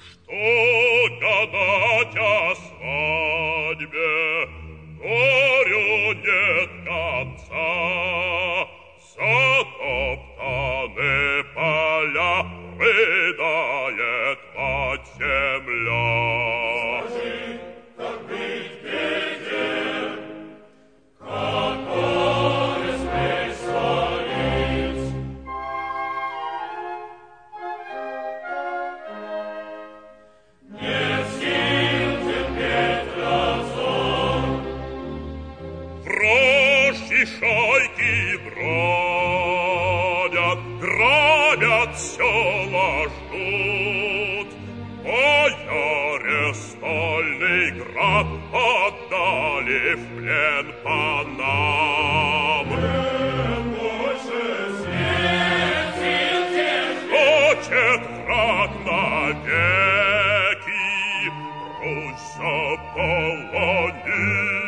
Что гадать о свадьбе, горю нет конца. Затоптаны поля, рыдает мать земля. Скажи, как быть беде, как горец присолить? Нет сил терпеть разор. Вражьи шайки бродят, грабят села, ждут. Бояре стольный град отдали в плен панам. Больше нет сил терпеть. Хочет враг навеки Русь заполонить.